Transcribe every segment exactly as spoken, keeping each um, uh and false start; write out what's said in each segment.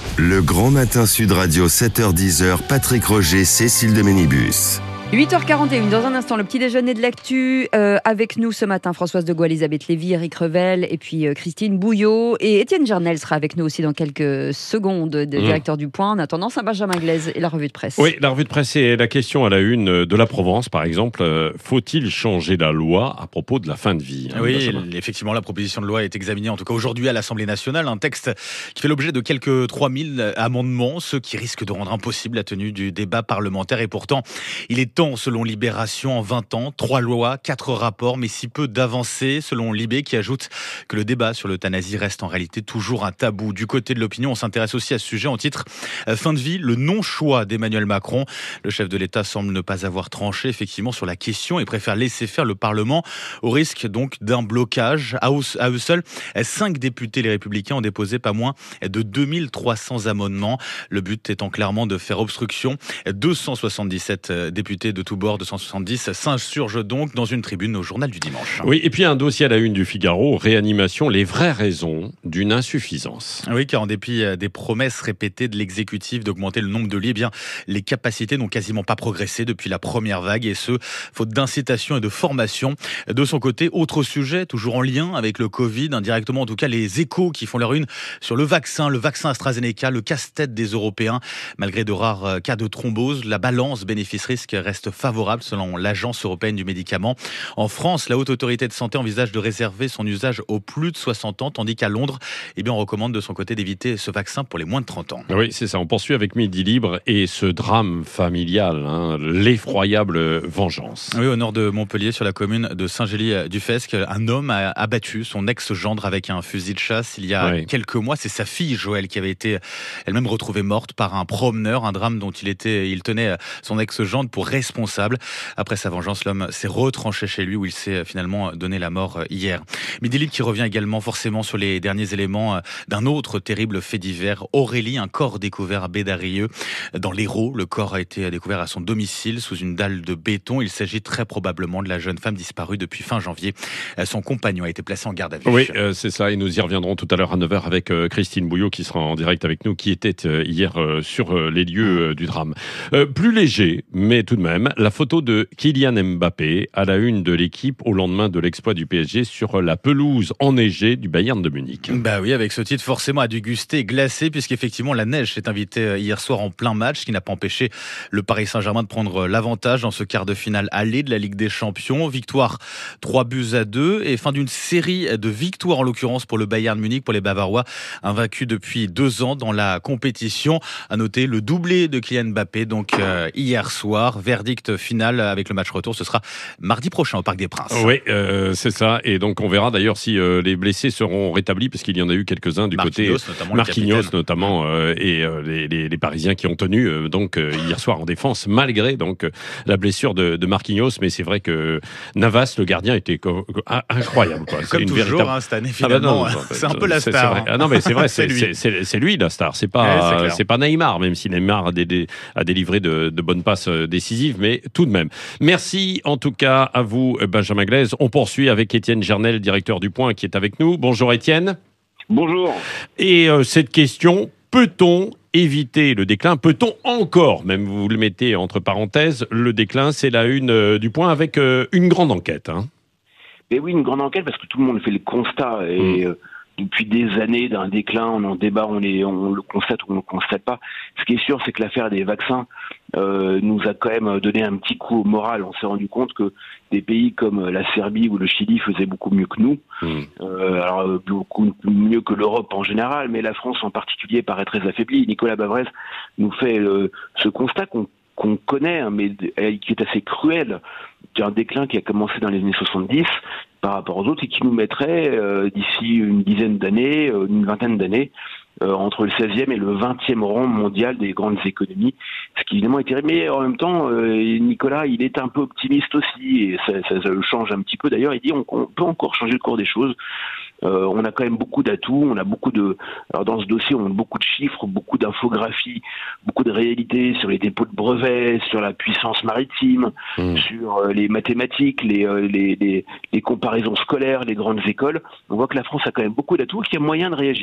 Le Grand Matin Sud Radio, sept heures dix, Patrick Roger, Cécile de Ménibus. huit heures quarante et une, dans un instant, le petit déjeuner de l'actu. Euh, avec nous ce matin, Françoise de Gaulle, Elisabeth Lévy, Eric Revel et puis euh, Christine Bouillot. Et Étienne Jarnel sera avec nous aussi dans quelques secondes, de mmh. directeur du Point. En attendant, Saint-Benjamin Glaise et la revue de presse. Oui, la revue de presse et la question à la une de la Provence, par exemple. Euh, faut-il changer la loi à propos de la fin de vie, hein, Oui, Benjamin. Effectivement, la proposition de loi est examinée, en tout cas aujourd'hui, à l'Assemblée nationale. Un texte qui fait l'objet de quelques trois mille amendements, ceux qui risquent de rendre impossible la tenue du débat parlementaire. Et pourtant, il est temps, selon Libération, en vingt ans, trois lois, quatre rapports, mais si peu d'avancées, selon Libé, qui ajoute que le débat sur l'euthanasie reste en réalité toujours un tabou. Du côté de l'opinion, on s'intéresse aussi à ce sujet en titre « Fin de vie, le non-choix d'Emmanuel Macron ». Le chef de l'État semble ne pas avoir tranché effectivement sur la question et préfère laisser faire le Parlement, au risque donc d'un blocage. À eux seuls, cinq députés, les Républicains, ont déposé pas moins de deux mille trois cents amendements. Le but étant clairement de faire obstruction. deux cent soixante-dix-sept députés de tous bords, deux cent soixante-dix s'insurgent donc dans une tribune au journal du dimanche. Oui, et puis un dossier à la une du Figaro, réanimation, les vraies raisons d'une insuffisance. Oui, car en dépit des promesses répétées de l'exécutif d'augmenter le nombre de lits, eh bien, les capacités n'ont quasiment pas progressé depuis la première vague, et ce, faute d'incitation et de formation. De son côté, autre sujet, toujours en lien avec le Covid, indirectement en tout cas, les Échos qui font leur une sur le vaccin, le vaccin AstraZeneca, le casse-tête des Européens. Malgré de rares cas de thrombose, la balance bénéfice-risque reste favorable selon l'Agence européenne du médicament. En France, la Haute Autorité de Santé envisage de réserver son usage aux plus de soixante ans, tandis qu'à Londres, eh bien, on recommande de son côté d'éviter ce vaccin pour les moins de trente ans. Oui, c'est ça. On poursuit avec Midi Libre et ce drame familial, hein, l'effroyable vengeance. Oui, au nord de Montpellier, sur la commune de Saint-Gély-du-Fesque, un homme a abattu son ex-gendre avec un fusil de chasse il y a oui. quelques mois. C'est sa fille, Joëlle, qui avait été elle-même retrouvée morte par un promeneur, un drame dont il, était, il tenait son ex-gendre pour responsable. Après sa vengeance, l'homme s'est retranché chez lui où il s'est finalement donné la mort hier. Midi Libre qui revient également forcément sur les derniers éléments d'un autre terrible fait divers. Aurélie, un corps découvert à Bédarieux dans l'Hérault. Le corps a été découvert à son domicile sous une dalle de béton. Il s'agit très probablement de la jeune femme disparue depuis fin janvier. Son compagnon a été placé en garde à vue. Oui, euh, c'est ça. Et nous y reviendrons tout à l'heure à neuf heures avec euh, Christine Bouillot qui sera en direct avec nous, qui était euh, hier euh, sur euh, les lieux euh, du drame. Euh, plus léger, mais tout de même, la photo de Kylian Mbappé à la une de l'équipe au lendemain de l'exploit du P S G sur la pelouse enneigée du Bayern de Munich. Bah oui, avec ce titre forcément à déguster glacé, puisqu'effectivement la neige s'est invitée hier soir en plein match, ce qui n'a pas empêché le Paris Saint-Germain de prendre l'avantage dans ce quart de finale aller de la Ligue des Champions. Victoire trois buts à deux et fin d'une série de victoires en l'occurrence pour le Bayern de Munich, pour les Bavarois, invaincus depuis deux ans dans la compétition. À noter le doublé de Kylian Mbappé donc euh, hier soir, verdict final avec le match retour, ce sera mardi prochain au Parc des Princes. Oui, euh, c'est ça. Et donc on verra d'ailleurs si euh, les blessés seront rétablis, parce qu'il y en a eu quelques-uns du Marquinhos, côté notamment, Marquinhos notamment euh, et euh, les, les, les Parisiens qui ont tenu euh, donc euh, hier soir en défense malgré donc euh, la blessure de, de Marquinhos. Mais c'est vrai que Navas, le gardien, était co- co- incroyable. Quoi. Comme c'est une toujours véritable... hein, cette année finalement, ah bah non, c'est un peu la c'est, star. C'est ah non mais c'est vrai, c'est, c'est, lui. C'est, c'est, c'est lui la star. C'est pas ouais, c'est, c'est pas Neymar, même si Neymar a, dé, a délivré de, de bonnes passes décisives, mais tout de même. Merci en tout cas à vous, Benjamin Glaise. On poursuit avec Étienne Jarnel, directeur du Point, qui est avec nous. Bonjour Étienne. Bonjour. Et euh, cette question, peut-on éviter le déclin ? Peut-on encore, même vous le mettez entre parenthèses, le déclin ? C'est la une euh, du Point avec euh, une grande enquête. Hein. Mais oui, une grande enquête parce que tout le monde fait le constat et... Mmh. Euh, Depuis des années d'un déclin, on en débat, on, est, on le constate ou on ne le constate pas. Ce qui est sûr, c'est que l'affaire des vaccins euh, nous a quand même donné un petit coup au moral. On s'est rendu compte que des pays comme la Serbie ou le Chili faisaient beaucoup mieux que nous. Mmh. Euh, alors beaucoup mieux que l'Europe en général, mais la France en particulier paraît très affaiblie. Nicolas Bavrez nous fait euh, ce constat qu'on qu'on connaît, hein, mais qui est assez cruel, d'un déclin qui a commencé dans les années soixante-dix par rapport aux autres et qui nous mettrait euh, d'ici une dizaine d'années, euh, une vingtaine d'années, euh, entre le seizième et le vingtième rang mondial des grandes économies, ce qui évidemment est terrible. Mais en même temps, euh, Nicolas, il est un peu optimiste aussi, et ça, ça, ça le change un petit peu. D'ailleurs, il dit on, on peut encore changer le cours des choses. Euh, on a quand même beaucoup d'atouts, on a beaucoup de... Alors dans ce dossier, on a beaucoup de chiffres, beaucoup d'infographies, beaucoup de réalités sur les dépôts de brevets, sur la puissance maritime, mmh. sur euh, les mathématiques, les, euh, les, les, les comparaisons scolaires, les grandes écoles. On voit que la France a quand même beaucoup d'atouts, qu'il y a moyen de réagir.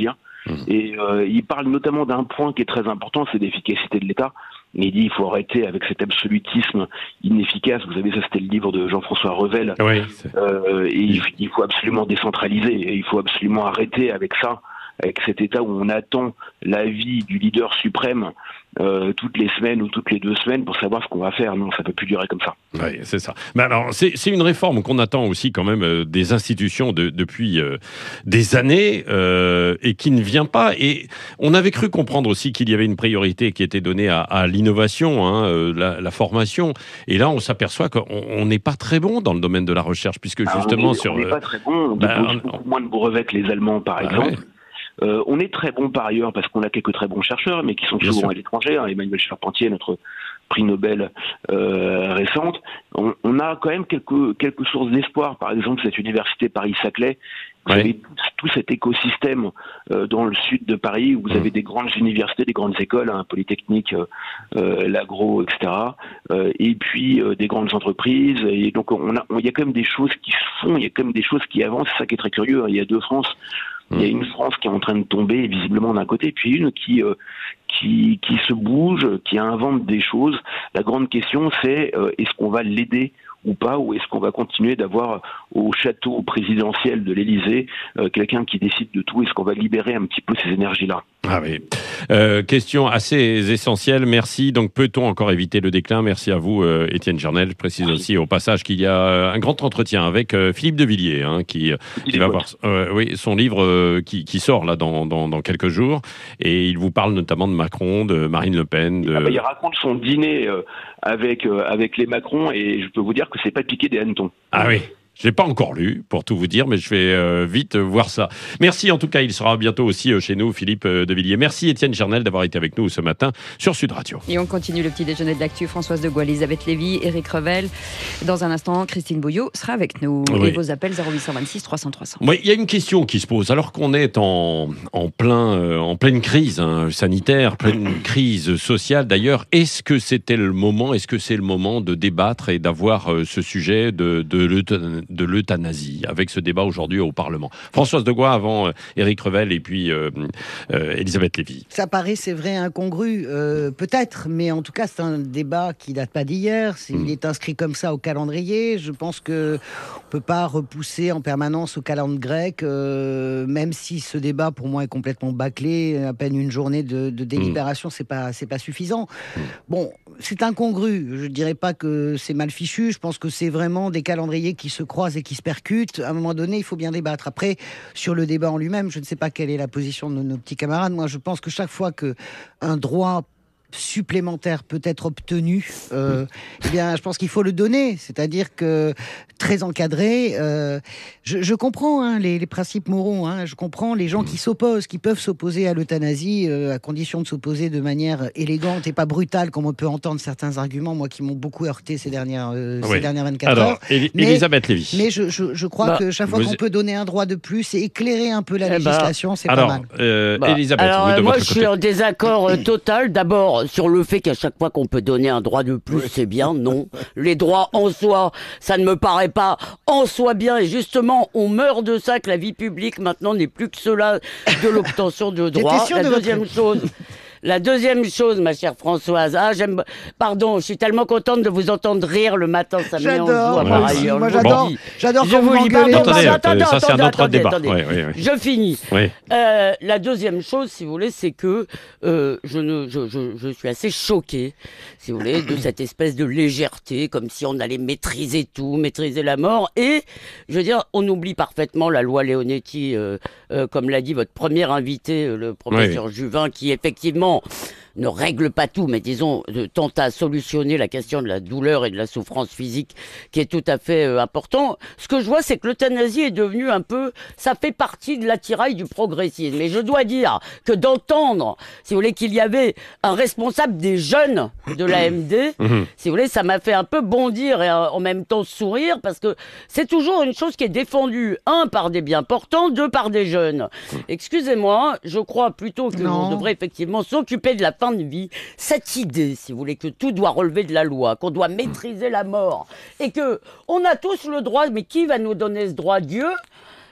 Mmh. Et euh, il parle notamment d'un point qui est très important, c'est l'efficacité de l'État. Et il dit il faut arrêter avec cet absolutisme inefficace. Vous savez, ça c'était le livre de Jean-François Revel. Oui, euh, et il, il faut absolument décentraliser. Et il faut absolument arrêter avec ça, avec cet État où on attend l'avis du leader suprême euh, toutes les semaines ou toutes les deux semaines pour savoir ce qu'on va faire. Non, ça peut plus durer comme ça. Oui, c'est ça. Mais alors, c'est, c'est une réforme qu'on attend aussi quand même euh, des institutions de, depuis euh, des années euh, et qui ne vient pas. Et on avait cru comprendre aussi qu'il y avait une priorité qui était donnée à, à l'innovation, hein, euh, la, la formation. Et là, on s'aperçoit qu'on n'est pas très bon dans le domaine de la recherche, puisque Alors justement on est, sur... on n'est pas très bon. On bah, dépose on... beaucoup moins de brevets que les Allemands, par bah, exemple. Ouais. Euh, on est très bon par ailleurs parce qu'on a quelques très bons chercheurs, mais qui sont Bien souvent sûr. à l'étranger. Hein, Emmanuel Charpentier, notre prix Nobel euh, récente. On, on a quand même quelques quelques sources d'espoir. Par exemple, cette université Paris-Saclay. Vous Ouais. avez tout, tout cet écosystème euh, dans le sud de Paris où vous Mmh. avez des grandes universités, des grandes écoles, hein, Polytechnique, euh, euh, l'agro, et cetera. Euh, et puis euh, des grandes entreprises. Et donc on a, il y a quand même des choses qui se font. Il y a quand même des choses qui avancent. C'est ça qui est très curieux. Hein. Il y a deux France. Il y a une France qui est en train de tomber visiblement d'un côté, puis une qui euh, qui qui se bouge, qui invente des choses. La grande question, c'est euh, est-ce qu'on va l'aider ou pas, ou est-ce qu'on va continuer d'avoir au château présidentiel de l'Élysée euh, quelqu'un qui décide de tout? Est-ce qu'on va libérer un petit peu ces énergies-là? Ah oui. Euh, question assez essentielle. Merci. Donc, peut-on encore éviter le déclin? Merci à vous, euh, Étienne Gernel. Je précise oui. aussi au passage qu'il y a un grand entretien avec euh, Philippe de Villiers, hein, qui, qui va voir euh, oui, son livre euh, qui, qui sort là dans, dans, dans quelques jours. Et il vous parle notamment de Macron, de Marine Le Pen. De... Ah bah, il raconte son dîner euh, avec, euh, avec les Macron et je peux vous dire que c'est pas piqué des hannetons. Ah oui. Je l'ai pas encore lu, pour tout vous dire, mais je vais euh, vite euh, voir ça. Merci en tout cas, il sera bientôt aussi euh, chez nous, Philippe euh, de Villiers. Merci Étienne Gernel d'avoir été avec nous ce matin sur Sud Radio. Et on continue le petit déjeuner de l'actu. Françoise de Gaulle, Elisabeth Lévy, Éric Revel. Dans un instant, Christine Bouillot sera avec nous. Oui. Et vos appels zéro huit cent vingt-six trois cents trois cents. Oui, il y a une question qui se pose. Alors qu'on est en, en, plein, euh, en pleine crise hein, sanitaire, pleine crise sociale d'ailleurs, est-ce que c'était le moment, est-ce que c'est le moment de débattre et d'avoir euh, ce sujet de, de, l'euthan- de l'euthanasie avec ce débat aujourd'hui au Parlement? Françoise de Gaulle avant euh, Éric Revel et puis euh, euh, Elisabeth Lévy. Ça paraît, c'est vrai, incongru, euh, peut-être, mais en tout cas, c'est un débat qui date pas d'hier. C'est, mmh. Il est inscrit comme ça au calendrier. Je pense que on peut pas repousser en permanence au calendrier grec, euh, même si ce débat, pour moi, est complètement bâclé. À peine une journée de, de délibération, mmh. c'est pas, c'est pas suffisant. Mmh. Bon, c'est incongru. Je dirais pas que c'est mal fichu. Je pense que c'est vraiment des calendriers qui se croisent et qui se percutent. À un moment donné, il faut bien débattre. Après, sur le débat en lui-même, je ne sais pas quelle est la position de nos, nos petits camarades. Moi, je pense que chaque fois qu'un droit supplémentaire peut être obtenu, euh, eh bien, je pense qu'il faut le donner. C'est-à-dire que très encadré. Euh, je, je comprends hein, les, les principes moraux. Hein, je comprends les gens qui s'opposent, qui peuvent s'opposer à l'euthanasie, euh, à condition de s'opposer de manière élégante et pas brutale, comme on peut entendre certains arguments, moi qui m'ont beaucoup heurté ces dernières, euh, oui. ces dernières vingt-quatre Alors, heures. Éli- mais, Elisabeth Lévy. Mais je, je, je crois bah, que chaque fois qu'on est... peut donner un droit de plus et éclairer un peu la eh législation, bah, c'est alors, pas mal. Euh, bah, Elisabeth, alors, vous de moi, votre je côté. suis en désaccord euh, total. D'abord, sur le fait qu'à chaque fois qu'on peut donner un droit de plus, oui. c'est bien. Non. Les droits en soi, ça ne me paraît pas en soi bien. Et justement, on meurt de ça, que la vie publique, maintenant, n'est plus que cela de l'obtention de droits. La de deuxième votre... chose... La deuxième chose, ma chère Françoise, ah, j'aime, pardon, je suis tellement contente de vous entendre rire le matin, ça me met en joie par ailleurs. Moi, j'adore, j'adore je quand vous m'engueulez. Attendez, attendez, ça c'est un autre attendez, débat. Attendez. Oui, oui, oui. Je finis. Oui. Euh, la deuxième chose, si vous voulez, c'est que euh, je, ne, je, je, je suis assez choqué, si vous voulez, de cette espèce de légèreté, comme si on allait maîtriser tout, maîtriser la mort. Et, je veux dire, on oublie parfaitement la loi Leonetti, euh, euh, comme l'a dit votre premier invité, le professeur oui. Juvin, qui effectivement ne règle pas tout, mais disons, tente à solutionner la question de la douleur et de la souffrance physique, qui est tout à fait euh, important. Ce que je vois, c'est que l'euthanasie est devenue un peu, ça fait partie de l'attirail du progressisme. Et je dois dire que d'entendre, si vous voulez, qu'il y avait un responsable des jeunes de l'A M D, mmh. si vous voulez, ça m'a fait un peu bondir et en même temps sourire, parce que c'est toujours une chose qui est défendue, un, par des bien portants, deux, par des jeunes. Excusez-moi, je crois plutôt que l'on devrait effectivement s'occuper de la fin de vie, cette idée, si vous voulez, que tout doit relever de la loi, qu'on doit maîtriser la mort, et que on a tous le droit, mais qui va nous donner ce droit? Dieu?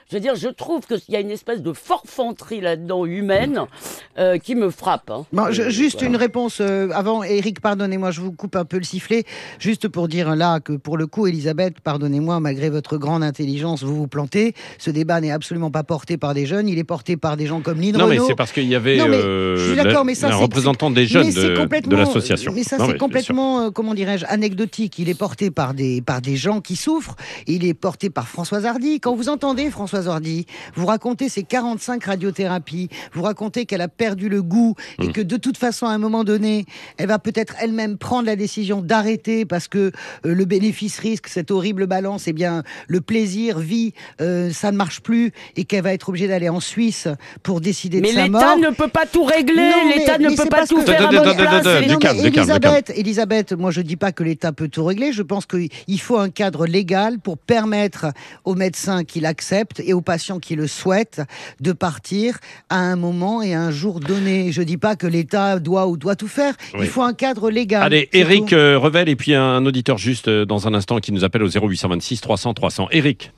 je veux dire, je trouve qu'il y a une espèce de forfanterie là-dedans humaine euh, qui me frappe. Hein. Bon, je, juste voilà. une réponse euh, avant, Eric, pardonnez-moi, je vous coupe un peu le sifflet, juste pour dire là que pour le coup, Elisabeth, pardonnez-moi, malgré votre grande intelligence, vous vous plantez. Ce débat n'est absolument pas porté par des jeunes, il est porté par des gens comme Lynn Non, Renaud. mais c'est parce qu'il y avait Non, mais euh, je suis la- d'accord, mais ça, un c'est- représentant des Mais jeunes c'est de, de complètement- l'association. Mais ça, Non, c'est bien sûr. complètement, euh, comment dirais-je, anecdotique. Il est porté par des, par des gens qui souffrent. Il est porté par Françoise Hardy. Quand vous entendez Françoise Hardy, vous racontez ses quarante-cinq radiothérapies, vous racontez qu'elle a perdu le goût et Mmh. que de toute façon, à un moment donné, elle va peut-être elle-même prendre la décision d'arrêter parce que euh, le bénéfice-risque, cette horrible balance, eh bien, le plaisir, vie, euh, ça ne marche plus et qu'elle va être obligée d'aller en Suisse pour décider Mais de sa l'État mort. ne peut pas tout régler, Non, mais- l'État ne mais peut c'est pas parce tout que- faire à Attends, bonne attends, place. attends, Eric. du Non, calme, mais du calme, du calme. Elisabeth, Elisabeth, moi je dis pas que l'État peut tout régler, je pense qu'il faut un cadre légal pour permettre aux médecins qui l'acceptent et aux patients qui le souhaitent de partir à un moment et à un jour donné. Je dis pas que l'État doit ou doit tout faire, Oui. il faut un cadre légal. Allez, c'est Eric tout. euh, Revel et puis un auditeur juste euh, dans un instant qui nous appelle au zéro huit cent vingt-six trois cents trois cents. Eric.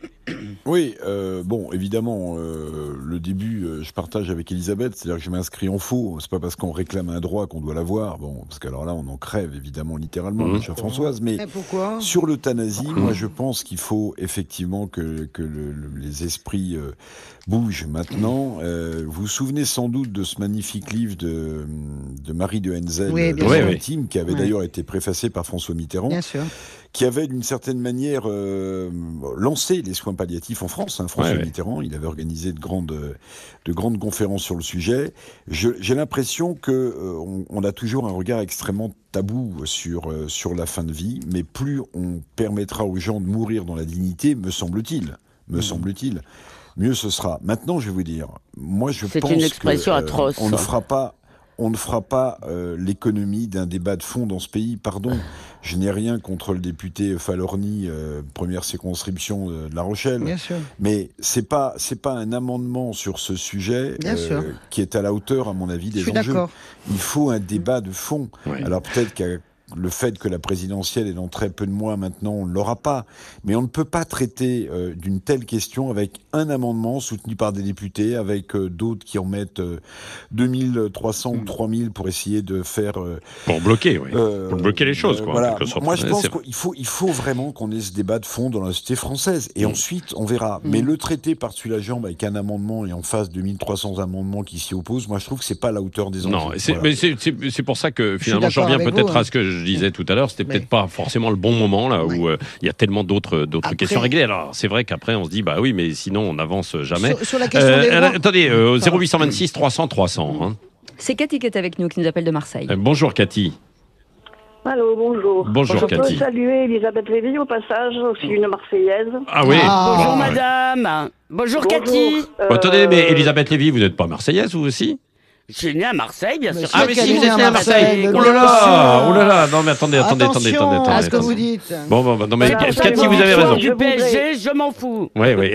Oui, euh, bon, évidemment, euh, le début, euh, je partage avec Elisabeth, c'est-à-dire que je m'inscris en faux. C'est pas parce qu'on réclame un droit qu'on doit l'avoir. Bon, parce qu'alors là, on en crève, évidemment, littéralement, Mmh. ma chère Françoise. Mais Mais pourquoi sur l'euthanasie, moi, je pense qu'il faut effectivement que, que le- le- les esprits euh, bougent maintenant. Euh, vous vous souvenez sans doute de ce magnifique livre de, de Marie de Henzel, Oui, bien Le sûr. Intime, qui avait Ouais. d'ailleurs été préfacé par François Mitterrand, Bien sûr. qui avait d'une certaine manière euh, lancé les soins palliatifs en France. Hein, François Ouais, ouais. Mitterrand, il avait organisé de grandes, de grandes conférences sur le sujet. Je- J'ai l'impression que euh, on, on a toujours un regard extrêmement tabou sur, euh, sur la fin de vie, mais plus on permettra aux gens de mourir dans la dignité, me semble-t-il, me Mmh. semble-t-il, mieux ce sera. Maintenant, je vais vous dire, moi je C'est pense une expression que, euh, atroce. on ne fera pas on ne fera pas euh, l'économie d'un débat de fond dans ce pays. Pardon, je n'ai rien contre le député Falorni, euh, première circonscription de, de La Rochelle. Bien sûr. Mais c'est pas c'est pas un amendement sur ce sujet Bien sûr. qui est à la hauteur, à mon avis, Je des suis enjeux. d'accord. Il faut un débat de fond. Ouais. Alors peut-être que le fait que la présidentielle est dans très peu de mois maintenant, on ne l'aura pas. Mais on ne peut pas traiter euh, d'une telle question avec un amendement soutenu par des députés, avec euh, d'autres qui en mettent euh, deux mille trois cents ou trois mille pour essayer de faire... euh, Pour bloquer, oui. euh, Pour bloquer les choses, euh, quoi, en voilà. quelque sorte. Moi, je Ouais, pense c'est- qu'il faut, il faut vraiment qu'on ait ce débat de fond dans la société française. Et Mm. ensuite, on verra. Mais le traiter par-dessus la jambe avec un amendement et en face de mille trois cents amendements qui s'y opposent, moi, je trouve que c'est pas à la hauteur des enjeux. Non, c'est, Voilà. mais c'est, c'est, c'est pour ça que finalement, je d'accord reviens avec peut-être vous, hein. à ce que je disais tout à l'heure. C'était Mais- peut-être pas forcément le bon moment là où euh, il y a tellement d'autres d'autres Après- questions réglées. Alors c'est vrai qu'après on se dit bah oui, mais sinon on n'avance jamais. Sur, sur la question Euh, des alors, droits- attendez, euh, au zéro huit cent vingt-six trois cents trois cents. Hein. C'est Cathy qui est avec nous, qui nous appelle de Marseille. Euh, bonjour Cathy. Allô, bonjour. Bonjour, Je Cathy. peux saluer Elisabeth Lévy au passage, aussi une Marseillaise. Ah oui. Ah. Bonjour Bon, madame. Bonjour, Bonjour. Cathy. Euh, Bon, attendez, mais Elisabeth Lévy, vous n'êtes pas marseillaise vous aussi? Je suis née à Marseille, bien Mais sûr. c'est Ah, mais si, vous êtes née à Marseille, Oh là là, Attention. oh là là, non mais attendez, attendez, attendez, Attention attendez, à attendez. ce que vous attendez. dites. Bon, bon, bon, non mais Voilà, Cathy, ça vous va. avez raison. Du Je P S voudrais- G, je m'en fous. Oui, oui.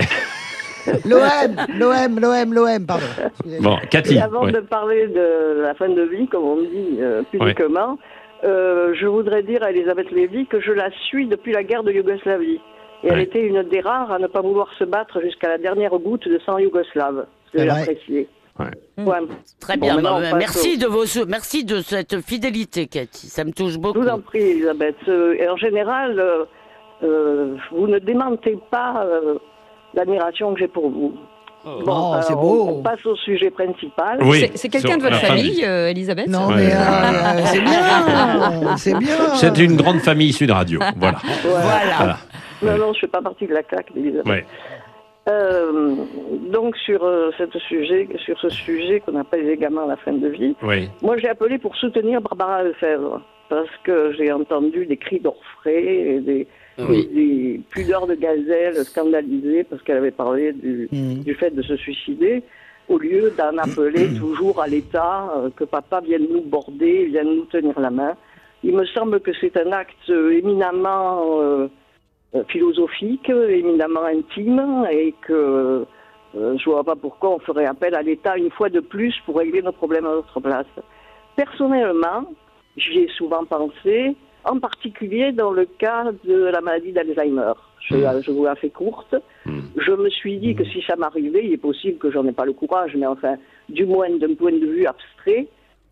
L'O M, l'O M, l'O M, l'O M, pardon. Bon, Cathy. Et avant ouais. de parler de la fin de vie, comme on dit euh, publiquement, euh, je voudrais dire à Elisabeth Lévy que je la suis depuis la guerre de Yougoslavie. Et elle Ouais. était une des rares à ne pas vouloir se battre jusqu'à la dernière goutte de sang yougoslave. Ce que C'est j'ai vrai. apprécié. Ouais. Ouais. Très Bon, bien. maintenant, bah, on passe merci au- de vos, merci de cette fidélité, Cathy. Ça me touche Je beaucoup. vous en prie, Elisabeth. Euh, et en général, euh, euh, vous ne démentez pas euh, l'admiration que j'ai pour vous. Oh, c'est alors, beau. On, on passe au sujet principal. Oui. C'est, c'est quelqu'un de Sur votre la fin de famille, vie. euh, Elisabeth Non, Ouais. mais euh, euh, c'est bien, c'est bien. C'est une grande famille Sud Radio. Voilà. Voilà. Voilà. Non, non, je fais pas partie de la claque d'Elisabeth. Ouais. Euh, donc sur euh, cette sujet, sur ce sujet qu'on appelle également la fin de vie, Oui. moi j'ai appelé pour soutenir Barbara Lefebvre parce que j'ai entendu des cris d'orfraie et des, Oui. des pudeurs de gazelle scandalisées parce qu'elle avait parlé du, Mmh. du fait de se suicider, au lieu d'en appeler toujours à l'État, euh, que papa vienne nous border, vienne nous tenir la main. Il me semble que c'est un acte euh, éminemment euh, euh, philosophique, éminemment intime, et que euh, je vois pas pourquoi on ferait appel à l'État une fois de plus pour régler nos problèmes à notre place. Personnellement, j'y ai souvent pensé, en particulier dans le cas de la maladie d'Alzheimer. Je, Mmh. je vous la fais courte. Mmh. Je me suis dit que si ça m'arrivait, il est possible que j'en ai pas le courage, mais enfin, du moins d'un point de vue abstrait,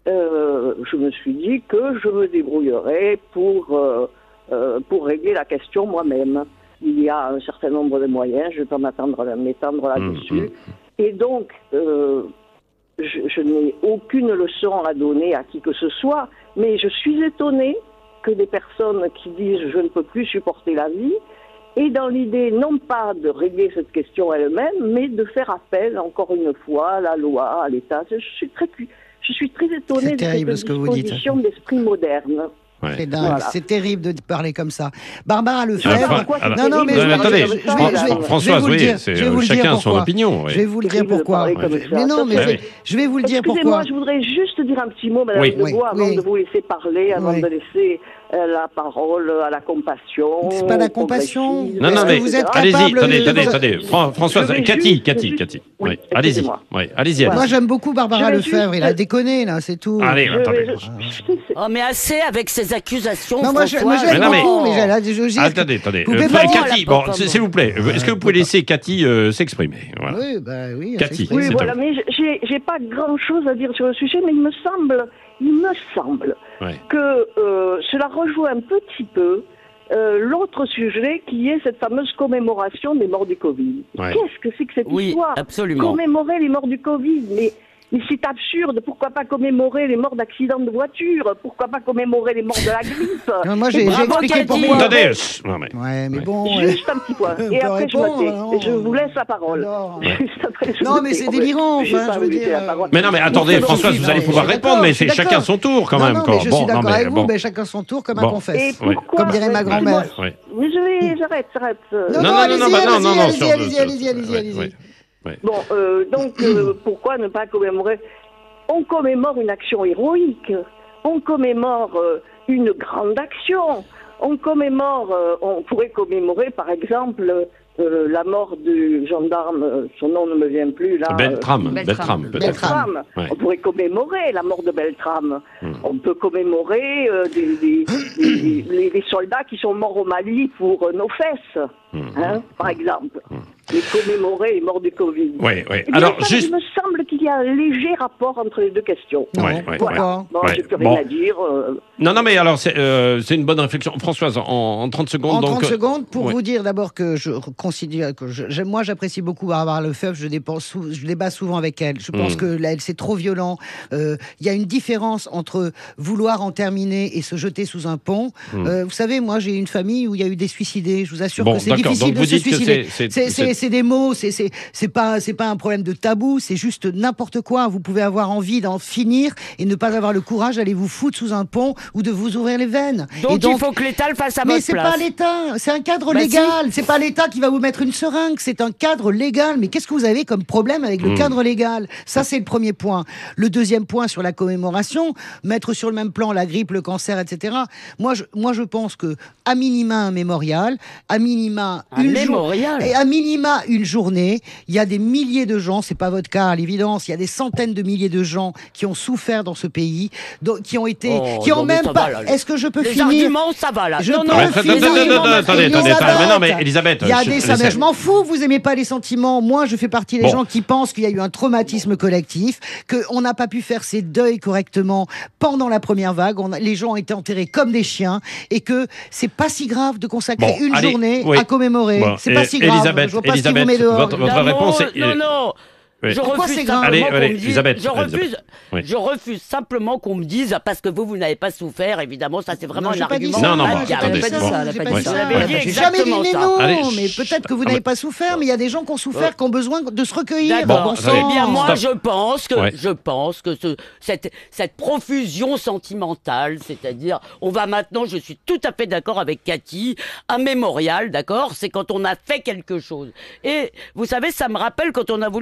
euh, je me suis dit que je me débrouillerais pour, euh, euh, pour régler la question moi-même. Il y a un certain nombre de moyens, je ne vais pas m'attendre à m'étendre là-dessus. Mmh. Et donc, euh, je, je n'ai aucune leçon à donner à qui que ce soit, mais je suis étonnée que des personnes qui disent « je ne peux plus supporter la vie », et dans l'idée, non pas de régler cette question elle-même, mais de faire appel, encore une fois, à la loi, à l'État. Je suis très, je suis très étonnée C'est de terrible cette ce que vous dites. disposition d'esprit moderne. Ouais. C'est dingue, Voilà. c'est terrible de parler comme ça. Barbara Ah, Lefebvre. Fra- alors- Non, non, mais Non, je, mais vais- attendez, je- je vais- Fran- je vais- Fran- je vais Françoise, vous le oui, dire, c'est, je vais vous euh, le dire chacun son pourquoi. opinion. oui. Je vais vous le dire Terrible de pourquoi. parler comme ça. Mais non, mais Ça, je, c'est- vais- je vais vous le dire Excusez-moi, pourquoi. je voudrais juste dire un petit mot, Madame Oui. Debois, Oui, avant oui. de vous laisser parler, avant Oui. de laisser euh, la parole à la compassion. C'est pas la au compassion. progressisme, Non, non, Est-ce mais que vous êtes allez-y, capable attendez, de- attendez, de- attendez. Fran- Françoise, Je vais Cathy, juste- Cathy, juste- Cathy. Oui, Oui, allez-y. excusez-moi. Oui, allez-y, Moi, allez-y. j'aime beaucoup Barbara Je vais Lefebvre. Il a juste- déconné, là, c'est tout. Allez, Je attendez. vais- je- je- Oh, mais assez avec ces accusations. Non, moi, je- moi, François. j'aime Mais non, mais- beaucoup, mais j'ai- je veux dire que- Attendez, attendez. Vous pouvez Euh, pas dire- Cathy, Oh, la bon, pauvre. s'il vous plaît, est-ce que vous pouvez laisser Cathy euh, s'exprimer Voilà. Oui, bah oui. elle Cathy. s'exprime. Oui, c'est voilà, à vous. mais j'ai j'ai pas grand-chose à dire sur le sujet, mais il me semble, il me semble Ouais. que euh, cela rejoint un petit peu euh, l'autre sujet qui est cette fameuse commémoration des morts du Covid. Ouais. Qu'est-ce que c'est que cette Oui, histoire absolument. Commémorer les morts du Covid, mais, mais c'est absurde. Pourquoi pas commémorer les morts d'accidents de voiture? Pourquoi pas commémorer les morts de la grippe? Non, moi, j'ai Et j'ai bravo, expliqué Cathy. pourquoi. Attendez, chut, non, mais- Ouais, mais Ouais. bon. euh, Juste un petit point. On Et peut après, je répondre, me tais. non. Et je vous laisse la parole. Alors, Juste après, je Non, me mais tais. c'est délirant, J'ai enfin, pas je veux voulu dire, la parole. Mais non, mais attendez, Non, Françoise, je vous allez suis pouvoir d'accord, répondre, mais je suis c'est chacun d'accord. son tour quand non, même. non, quoi. mais je Bon, suis non, d'accord mais avec vous, bon. mais chacun son tour, comme Bon. un confesse. Et Ouais. pourquoi Comme dirait ma Excusez-moi, grand-mère. Ouais. Mais je vais, j'arrête, j'arrête. euh, Non, Non, non, non, allez-y, non, bah, non, non, non, allez-y, sur- allez-y, sur- allez-y, allez-y, ouais, allez-y. ouais. Ouais. Bon, euh, donc, euh, pourquoi ne pas commémorer? On commémore une action héroïque, on commémore euh, une grande action, on commémore, euh, on pourrait commémorer par exemple euh, la mort du gendarme, euh, son nom ne me vient plus là. Beltram, Beltram. Beltram, peut-être. Beltram. Beltram. Ouais. On pourrait commémorer la mort de Beltram. Hmm. On peut commémorer euh, des, des- des- les, les soldats qui sont morts au Mali pour euh, nos fesses, Hmm. hein, par exemple. Et commémorer les morts du Covid. Ouais, ouais. Eh bien, Alors, ça, juste. il me semble qu'il y a un léger rapport entre les deux questions. Non, Ouais, ouais, pourquoi Bon, Ouais. j'ai plus Bon. rien à dire. euh, Non, non, mais alors, c'est euh, c'est une bonne réflexion. Françoise, en, en trente secondes. En donc, trente euh, secondes, pour ouais. vous dire d'abord que je considère que je, j'aime- moi j'apprécie beaucoup Barbara Lefebvre, je, dépense sou- je débat souvent avec elle. Je pense Mm. que là, elle c'est trop violent. Euh, Il y a une différence entre vouloir en terminer et se jeter sous un pont. Mm. Euh, vous savez, moi j'ai une famille où il y a eu des suicidés. Je vous assure Bon, que c'est d'accord. difficile Donc, de vous se dites que suicider. c'est- c'est- C'est- c'est- C'est c'est des mots, c'est c'est c'est pas c'est pas un problème de tabou, c'est juste n'importe quoi. Vous pouvez avoir envie d'en finir et ne pas avoir le courage d'aller vous foutre sous un pont ou de vous ouvrir les veines. Donc, et il faut que l'État le fasse à mais votre c'est place. pas l'État, c'est un cadre Bah légal. C'est pas l'État qui va vous mettre une seringue, c'est un cadre légal. Mais qu'est-ce que vous avez comme problème avec le Mm. cadre légal? Ça, c'est le premier point. Le deuxième point sur la commémoration, mettre sur le même plan la grippe, le cancer, et cetera. Moi, je, moi, je pense que à minima un mémorial, à minima Un une jour- mémorial. et à minima une journée. Il y a des milliers de gens, c'est pas votre cas à l'évidence. Il y a des centaines de milliers de gens qui ont souffert dans ce pays, donc, qui ont été, Oh, qui non, ont mais même ça pas. va, là, les- Est-ce que je peux Les finir? arguments, ça va là. Je non, peux non, Ouais, le attendez, finir. attendez, attendez, attendez, attendez, attendez. Mais non, mais Elisabeth. Il y a je- des laissez- ça, je m'en fous, vous aimez pas les sentiments. Moi, je fais partie des Bon. gens qui pensent qu'il y a eu un traumatisme collectif, qu'on n'a pas pu faire ses deuils correctement pendant la première vague. On a- les gens ont été enterrés comme des chiens et que c'est pas si grave de consacrer Bon, une allez, journée oui. à commémorer. Bon, c'est pas et- si grave. Elisabeth, je vois pas Elisabeth, ce qui vous met dehors. votre- votre Non, réponse est- Non, non. Oui. Je Pourquoi refuse c'est grave? simplement Allez, qu'on allez, me dise. Elisabeth, je refuse. Elisabeth. Oui. Je refuse simplement qu'on me dise ah, parce que vous vous n'avez pas souffert. Évidemment, ça c'est vraiment Non, un j'ai pas dit argument. ça. Non, non, bas bah, de gamme. attendez, Elle a pas dit bon. ça, elle a J'ai pas pas dit dit ça. ça. Vous avez dit J'ai jamais dit exactement mais ça. non, Allez, mais chut. peut-être que vous Ah, n'avez mais- pas souffert, mais il y a des gens qui ont souffert, qui ont besoin de se recueillir. D'accord. Bon Bon, sang. attendez. Eh bien, moi, Stop. je pense que, Ouais. je pense que ce, cette, cette profusion sentimentale, c'est-à-dire, on va maintenant, je suis tout à fait d'accord avec Cathy, un mémorial, d'accord, c'est quand on a fait quelque chose. Et vous savez, ça me rappelle quand on a voulu faire entrer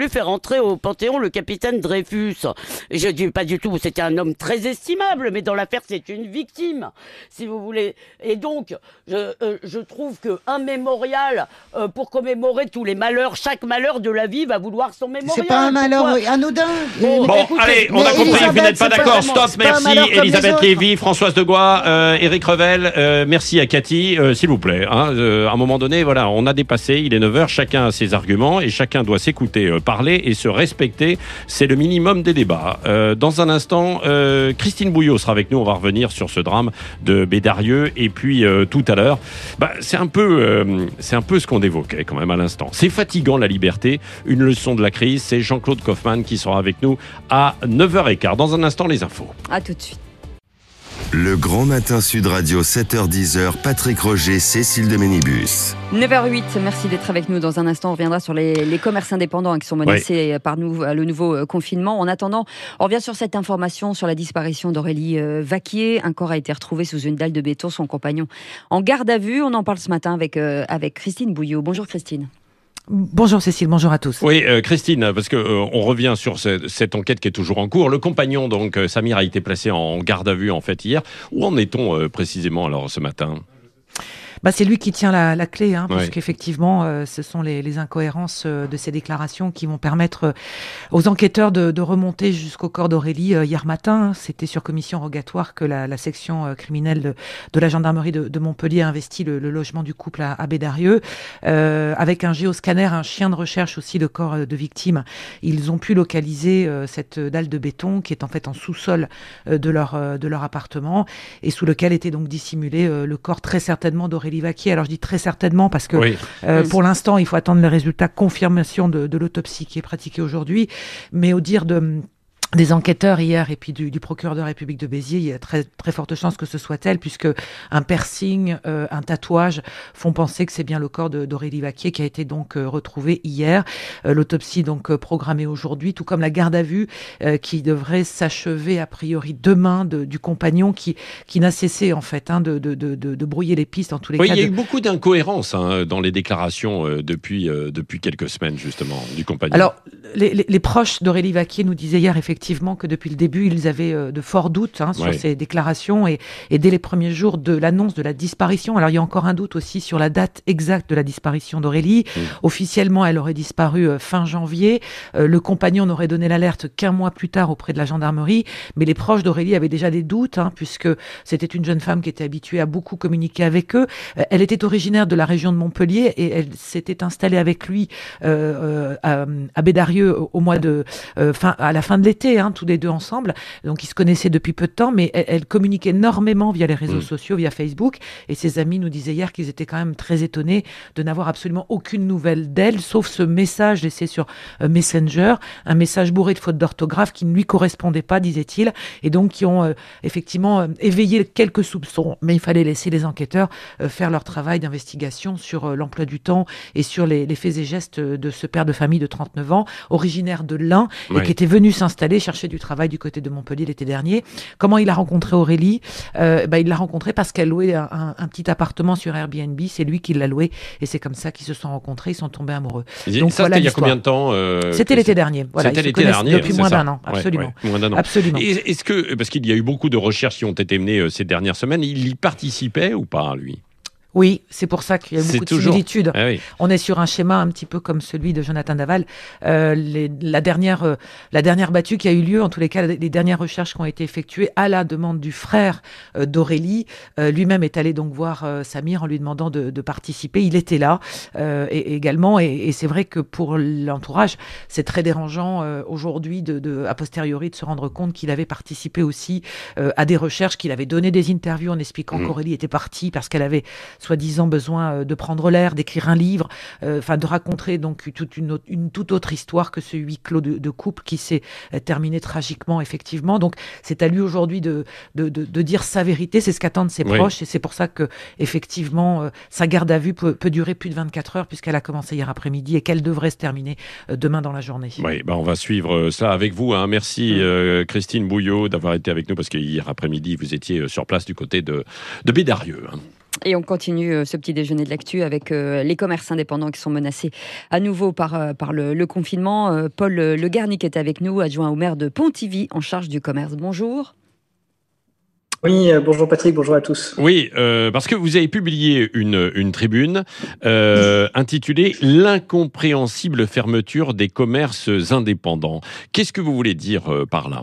rentrer au Panthéon le capitaine Dreyfus. Et je dis pas du tout, c'était un homme très estimable, mais dans l'affaire, c'est une victime, si vous voulez. Et donc, je, euh, je trouve qu'un mémorial euh, pour commémorer tous les malheurs, chaque malheur de la vie va vouloir son mémorial. C'est pas un malheur Pourquoi anodin. Bon, Bon, écoutez, allez, on a compris, Elisabeth, vous n'êtes pas c'est d'accord. pas Stop, c'est pas un merci. malheur comme les Elisabeth autres. Lévy, Françoise Degois, euh, Éric Revel, euh, merci à Cathy, euh, s'il vous plaît. Hein, euh, à un moment donné, voilà, on a dépassé, il est neuf heures, chacun a ses arguments et chacun doit s'écouter, euh, parler et se respecter. C'est le minimum des débats. Euh, dans un instant, euh, Christine Bouillot sera avec nous. On va revenir sur ce drame de Bédarieux. Et puis, euh, tout à l'heure, bah, c'est un peu, euh, c'est un peu ce qu'on évoquait quand même à l'instant. C'est fatigant, la liberté. Une leçon de la crise. C'est Jean-Claude Kaufmann qui sera avec nous à neuf heures quinze. Dans un instant, les infos. À tout de suite. Le Grand Matin Sud Radio, sept heures dix, Patrick Roger, Cécile de Ménibus. neuf heures huit, merci d'être avec nous. Dans un instant, on reviendra sur les, les commerces indépendants hein, qui sont menacés oui. par nous, le nouveau euh, confinement. En attendant, on revient sur cette information sur la disparition d'Aurélie euh, Vaquier. Un corps a été retrouvé sous une dalle de béton, son compagnon en garde à vue. On en parle ce matin avec, euh, avec Christine Bouillot. Bonjour Christine. Bonjour Cécile, bonjour à tous. Oui, euh, Christine, parce que euh, on revient sur ce, cette enquête qui est toujours en cours. Le compagnon, donc euh, Samir, a été placé en garde à vue en fait hier. Où en est-on euh, précisément alors ce matin ? Bah, c'est lui qui tient la, la clé, hein, parce ouais. qu'effectivement, euh, ce sont les, les incohérences euh, de ces déclarations qui vont permettre euh, aux enquêteurs de, de remonter jusqu'au corps d'Aurélie euh, hier matin. C'était sur commission rogatoire que la, la section euh, criminelle de, de la gendarmerie de, de Montpellier a investi le, le logement du couple à, à Bédarieux. Euh, avec un géoscanner, un chien de recherche aussi, le corps de victime, ils ont pu localiser euh, cette dalle de béton qui est en fait en sous-sol euh, de, leur, euh, de leur appartement et sous lequel était donc dissimulé euh, le corps très certainement d'Aurélie Vaquier. Alors je dis très certainement parce que oui. euh, pour l'instant il faut attendre le résultat confirmation de, de l'autopsie qui est pratiquée aujourd'hui, mais au dire de des enquêteurs hier et puis du, du procureur de la République de Béziers, il y a très, très forte chance que ce soit elle, puisque un piercing, euh, un tatouage font penser que c'est bien le corps de, d'Aurélie Vaquier qui a été donc euh, retrouvé hier. Euh, l'autopsie donc euh, programmée aujourd'hui, tout comme la garde à vue euh, qui devrait s'achever a priori demain de, du compagnon qui, qui n'a cessé en fait hein, de, de, de, de brouiller les pistes en tous les oui, cas. Il y a de... eu beaucoup d'incohérences hein, dans les déclarations euh, depuis, euh, depuis quelques semaines justement du compagnon. Alors les, les, les proches d'Aurélie Vaquier nous disaient hier effectivement Effectivement que depuis le début, ils avaient euh, de forts doutes hein, sur ouais. ces déclarations et, et dès les premiers jours de l'annonce de la disparition. Alors il y a encore un doute aussi sur la date exacte de la disparition d'Aurélie. Mmh. Officiellement, elle aurait disparu euh, fin janvier. Euh, le compagnon n'aurait donné l'alerte qu'un mois plus tard auprès de la gendarmerie. Mais les proches d'Aurélie avaient déjà des doutes hein, puisque c'était une jeune femme qui était habituée à beaucoup communiquer avec eux. Euh, elle était originaire de la région de Montpellier et elle s'était installée avec lui euh, euh, à, à Bédarieux au, au mois de euh, fin à la fin de l'été. Hein, tous les deux ensemble, donc ils se connaissaient depuis peu de temps, mais elle, elle communique énormément via les réseaux mmh. sociaux, via Facebook, et ses amis nous disaient hier qu'ils étaient quand même très étonnés de n'avoir absolument aucune nouvelle d'elle, sauf ce message laissé sur euh, Messenger, un message bourré de fautes d'orthographe qui ne lui correspondait pas, disait-il, et donc qui ont euh, effectivement euh, éveillé quelques soupçons, mais il fallait laisser les enquêteurs euh, faire leur travail d'investigation sur euh, l'emploi du temps et sur les, les faits et gestes de ce père de famille de trente-neuf ans, originaire de l'Ain, ouais. et qui était venu s'installer chercher du travail du côté de Montpellier l'été dernier. Comment il a rencontré Aurélie euh, bah, il l'a rencontré parce qu'elle louait un, un, un petit appartement sur Airbnb, c'est lui qui l'a loué et c'est comme ça qu'ils se sont rencontrés, ils sont tombés amoureux. Donc, ça, voilà, c'était il y a combien de temps euh, C'était l'été dernier. Voilà, c'était ils l'été se dernier. Depuis moins d'un an, absolument. Ouais, ouais, moins d'un an. absolument. Et, est-ce que, parce qu'il y a eu beaucoup de recherches qui ont été menées euh, ces dernières semaines, il y participait ou pas, lui ? Oui, c'est pour ça qu'il y a c'est beaucoup toujours... de similitudes. Ah oui. On est sur un schéma un petit peu comme celui de Jonathan Daval. Euh, les, la, dernière, euh, la dernière battue qui a eu lieu, en tous les cas, les dernières recherches qui ont été effectuées à la demande du frère euh, d'Aurélie. Euh, lui-même est allé donc voir euh, Samir en lui demandant de, de participer. Il était là euh, et, également. Et, et c'est vrai que pour l'entourage, c'est très dérangeant euh, aujourd'hui, de, de, a posteriori, de se rendre compte qu'il avait participé aussi euh, à des recherches, qu'il avait donné des interviews en expliquant mmh. qu'Aurélie était partie parce qu'elle avait soi-disant besoin de prendre l'air, d'écrire un livre, enfin euh, de raconter donc toute une, autre, une toute autre histoire que ce huis clos de, de couple qui s'est euh, terminé tragiquement effectivement. Donc c'est à lui aujourd'hui de, de, de, de dire sa vérité, c'est ce qu'attendent ses oui. proches et c'est pour ça que effectivement euh, sa garde à vue peut, peut durer plus de vingt-quatre heures puisqu'elle a commencé hier après-midi et qu'elle devrait se terminer euh, demain dans la journée. Oui, bah on va suivre ça avec vous. Hein. Merci mmh. euh, Christine Bouillot d'avoir été avec nous parce que hier après-midi vous étiez sur place du côté de, de Bédarieux. Hein. Et on continue euh, ce petit déjeuner de l'actu avec euh, les commerces indépendants qui sont menacés à nouveau par, euh, par le, le confinement. Euh, Paul Le Garnic est avec nous, adjoint au maire de Pontivy en charge du commerce. Bonjour. Oui, euh, bonjour Patrick, bonjour à tous. Oui, euh, parce que vous avez publié une, une tribune euh, intitulée « L'incompréhensible fermeture des commerces indépendants ». Qu'est-ce que vous voulez dire euh, par là ?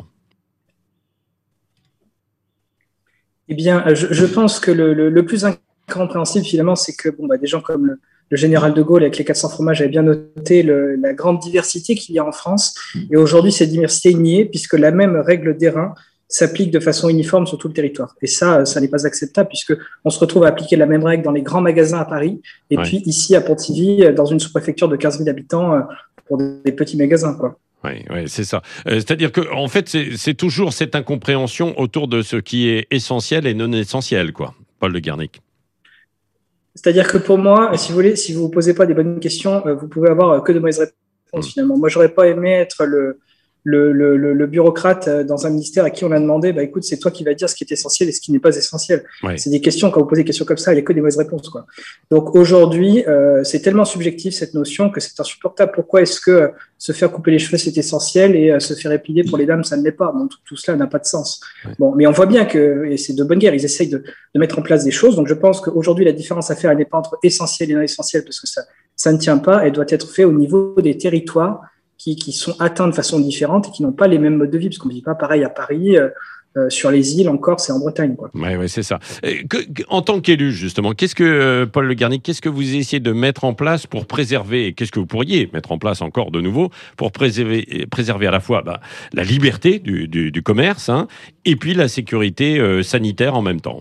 Eh bien, je, je pense que le, le, le plus incompréhensible, finalement, c'est que bon, bah, des gens comme le, le général de Gaulle, avec les quatre cents fromages, avaient bien noté le, la grande diversité qu'il y a en France. Et aujourd'hui, cette diversité est niée, puisque la même règle d'airain s'applique de façon uniforme sur tout le territoire. Et ça, ça n'est pas acceptable, puisqu'on se retrouve à appliquer la même règle dans les grands magasins à Paris, et ouais. puis ici, à Pontivy, dans une sous-préfecture de quinze mille habitants, pour des petits magasins, quoi. Oui, ouais, c'est ça. Euh, c'est-à-dire que, en fait, c'est, c'est toujours cette incompréhension autour de ce qui est essentiel et non essentiel, quoi. Paul Le Garnic. C'est-à-dire que pour moi, si vous voulez, si vous ne posez pas des bonnes questions, vous pouvez avoir que de mauvaises réponses, mmh. finalement. Moi, j'aurais pas aimé être le, le, le, le bureaucrate dans un ministère à qui on a demandé, bah, écoute, c'est toi qui vas dire ce qui est essentiel et ce qui n'est pas essentiel. Ouais. C'est des questions, quand vous posez des questions comme ça, il n'y a que des mauvaises réponses, quoi. Donc aujourd'hui, euh, c'est tellement subjectif, cette notion, que c'est insupportable. Pourquoi est-ce que se faire couper les cheveux, c'est essentiel, et euh, se faire épiler pour les dames, ça ne l'est pas. Bon, tout, tout cela n'a pas de sens. Ouais. Bon, mais on voit bien que, et c'est de bonne guerre, ils essayent de, de mettre en place des choses. Donc je pense qu'aujourd'hui, la différence à faire, elle n'est pas entre essentiel et non essentiel, parce que ça, ça ne tient pas. Elle doit être faite au niveau des territoires qui, qui sont atteints de façon différente et qui n'ont pas les mêmes modes de vie, parce qu'on ne vit pas pareil à Paris, euh, euh, sur les îles, en Corse et en Bretagne, quoi. Ouais, ouais, c'est ça. Que, en tant qu'élu, justement, qu'est-ce que, euh, Paul Le Garnic, qu'est-ce que vous essayez de mettre en place pour préserver, qu'est-ce que vous pourriez mettre en place encore de nouveau pour préserver, préserver à la fois bah, la liberté du, du, du commerce, hein, et puis la sécurité euh, sanitaire en même temps?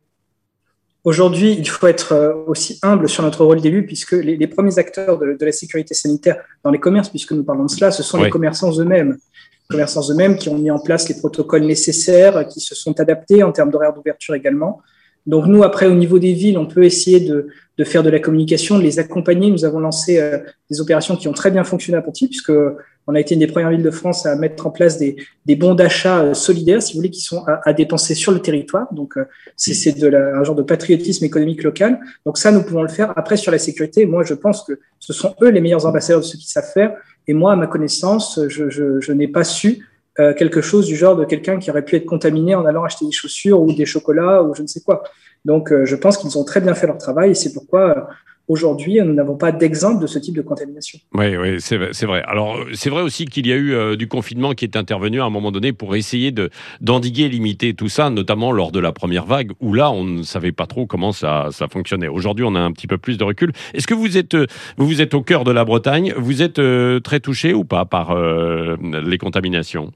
Aujourd'hui, il faut être aussi humble sur notre rôle d'élu, puisque les, les premiers acteurs de, de la sécurité sanitaire dans les commerces, puisque nous parlons de cela, ce sont ouais. les commerçants eux-mêmes. Les commerçants eux-mêmes qui ont mis en place les protocoles nécessaires, qui se sont adaptés en termes d'horaire d'ouverture également. Donc nous, après, au niveau des villes, on peut essayer de, de faire de la communication, de les accompagner. Nous avons lancé euh, des opérations qui ont très bien fonctionné à Pontivy, puisque on a été une des premières villes de France à mettre en place des, des bons d'achat solidaires, si vous voulez, qui sont à, à dépenser sur le territoire. Donc, euh, c'est, c'est de la, un genre de patriotisme économique local. Donc ça, nous pouvons le faire. Après, sur la sécurité, moi, je pense que ce sont eux les meilleurs ambassadeurs de ce qu'ils savent faire. Et moi, à ma connaissance, je, je, je n'ai pas su euh, quelque chose du genre de quelqu'un qui aurait pu être contaminé en allant acheter des chaussures ou des chocolats ou je ne sais quoi. Donc, euh, je pense qu'ils ont très bien fait leur travail et c'est pourquoi... Euh, Aujourd'hui, nous n'avons pas d'exemple de ce type de contamination. Oui, oui, c'est, c'est vrai. Alors, c'est vrai aussi qu'il y a eu euh, du confinement qui est intervenu à un moment donné pour essayer de, d'endiguer, limiter tout ça, notamment lors de la première vague, où là, on ne savait pas trop comment ça, ça fonctionnait. Aujourd'hui, on a un petit peu plus de recul. Est-ce que vous êtes, vous, vous êtes au cœur de la Bretagne? Vous êtes euh, très touché ou pas par euh, les contaminations?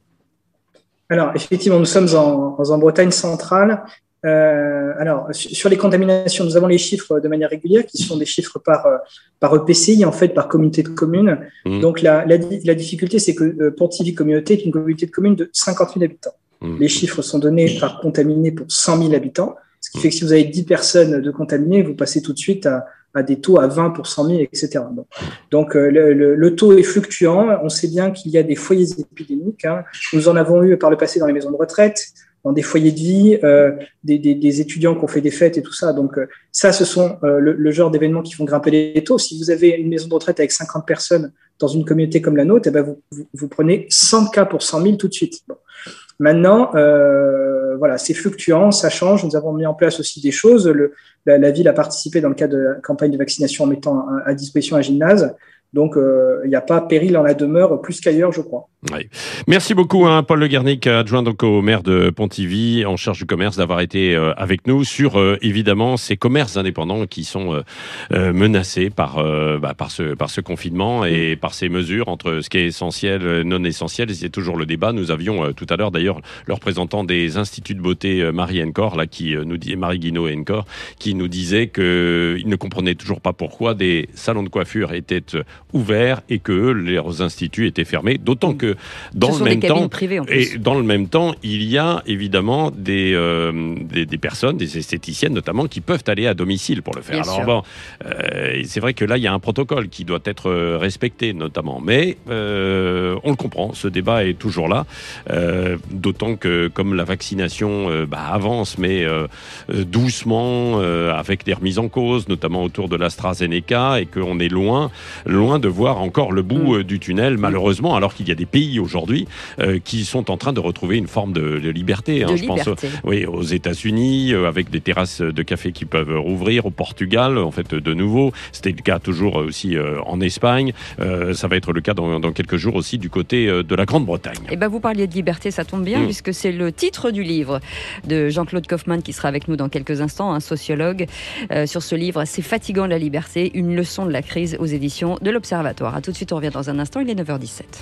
Alors, effectivement, nous sommes en, en Bretagne centrale. Euh, alors, sur les contaminations, nous avons les chiffres de manière régulière, qui sont des chiffres par, par E P C I, en fait, par communauté de communes. Mmh. Donc, la, la, la difficulté, c'est que euh, Pontivy Communauté est une communauté de communes de cinquante mille habitants. Mmh. Les chiffres sont donnés par contaminé pour cent mille habitants, ce qui mmh. fait que si vous avez dix personnes de contaminées, vous passez tout de suite à, à des taux à vingt pour cent mille, et cetera. Bon. Donc, euh, le, le, le taux est fluctuant. On sait bien qu'il y a des foyers épidémiques, hein. Nous en avons eu par le passé dans les maisons de retraite, dans des foyers de vie, euh, des, des, des étudiants qui ont fait des fêtes et tout ça. Donc euh, ça, ce sont euh, le, le genre d'événements qui font grimper les taux. Si vous avez une maison de retraite avec cinquante personnes dans une communauté comme la nôtre, eh ben vous, vous, vous prenez cent cas pour cent mille tout de suite. Bon. Maintenant, euh, voilà, c'est fluctuant, ça change. Nous avons mis en place aussi des choses. Le, la, la ville a participé dans le cadre de la campagne de vaccination en mettant à, à disposition un gymnase. Donc, il euh, n'y a pas péril en la demeure plus qu'ailleurs, je crois. Oui. Merci beaucoup, hein, Paul Le Garnic, adjoint donc au maire de Pontivy, en charge du commerce, d'avoir été euh, avec nous sur, euh, évidemment, ces commerces indépendants qui sont euh, euh, menacés par, euh, bah, par, ce, par ce confinement et par ces mesures entre ce qui est essentiel et non essentiel. Et c'est toujours le débat. Nous avions euh, tout à l'heure, d'ailleurs, le représentant des instituts de beauté, euh, Marie Encore, là, qui euh, nous dit, Marie Guinaud et Encore, qui nous disait qu'il ne comprenait toujours pas pourquoi des salons de coiffure étaient ouverts et que leurs instituts étaient fermés. D'autant mmh. que dans Ce le même temps, privées, en plus. et dans le même temps, il y a évidemment des, euh, des, des personnes, des esthéticiennes notamment, qui peuvent aller à domicile pour le faire. Bien Alors sûr. bon, euh, c'est vrai que là, il y a un protocole qui doit être respecté notamment. Mais euh, on le comprend, ce débat est toujours là. Euh, d'autant que comme la vaccination euh, bah, avance, mais euh, doucement, euh, avec des remises en cause, notamment autour de l'AstraZeneca, et qu'on est loin, loin de voir encore le bout mmh. du tunnel, malheureusement, alors qu'il y a des pays aujourd'hui euh, qui sont en train de retrouver une forme de, de liberté. Hein, de je liberté. pense oui, aux États-Unis, euh, avec des terrasses de café qui peuvent rouvrir, au Portugal, en fait, de nouveau. C'était le cas toujours aussi euh, en Espagne. Euh, ça va être le cas dans, dans quelques jours aussi du côté euh, de la Grande-Bretagne. Et ben vous parliez de liberté, ça tombe bien, mmh. puisque c'est le titre du livre de Jean-Claude Kaufmann qui sera avec nous dans quelques instants, un sociologue, euh, sur ce livre « C'est fatigant la liberté, une leçon de la crise » aux éditions de l'Observatoire. A tout de suite, on revient dans un instant, il est neuf heures dix-sept.